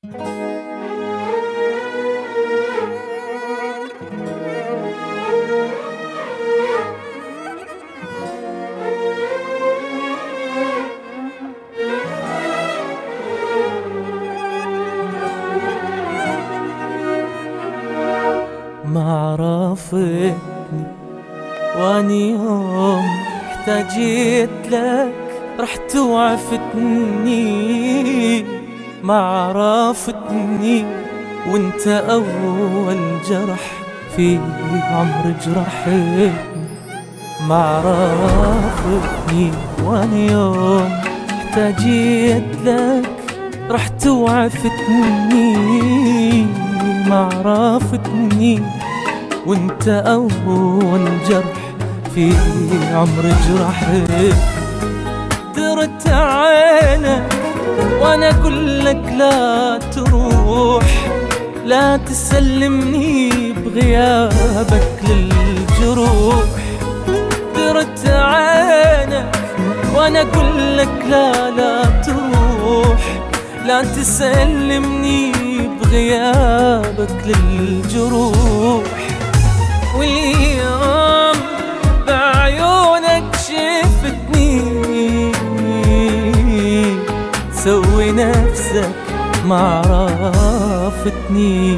ما عرفتني واني يوم احتاجيت لك رحت وعفتني. ما عرفتني وانت اول جرح في عمري جرحتني. ما عرفتني واني يوم احتاجيت لك رحت وعفتني. ما عرفتني وانت اول جرح في عمري جرحتني. درت عينك وانا اقولك لا تروح، لا تسلمني بغيابك للجروح. درت عينك وانا اقولك لا تروح، لا تسلمني بغيابك للجروح. واليوم بعيونك شفتني سوي نفسك ما عرفتني.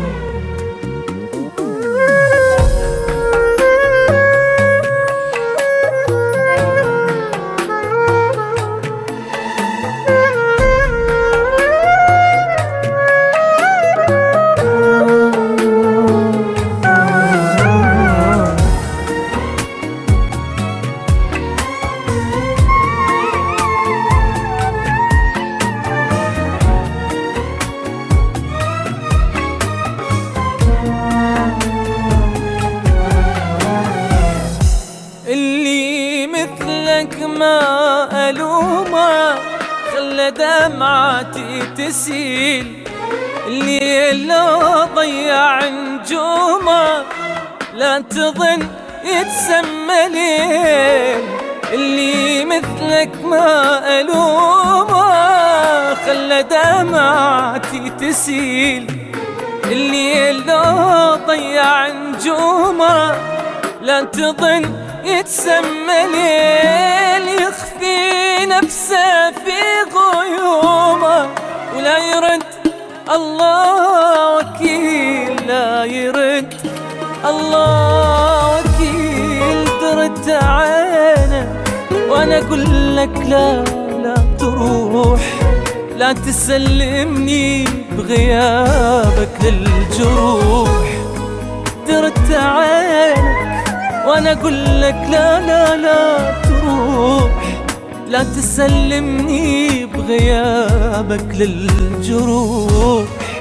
اللي مثلك ما ألومه خلى دمعتي تسيل. اللي لو ضيع نجومه لا تظن يتسمى ليل. اللي مثلك ما ألومه خلى دمعتي تسيل. اللي لو ضيع نجومه لا تظن يتسمى ليل. يخفي نفسه في غيومه ولا يرد الله وكيل، لا يرد الله وكيل. درت عينك وانا اقولك لا تروح، لا تسلمني بغيابك للجروح. درت عينك وانا اقولك لا تروح، لا تسلمني بغيابك للجروح.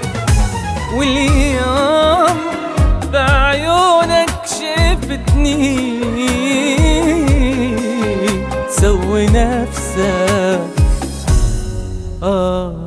واليوم بعيونك شفتني سوي نفسك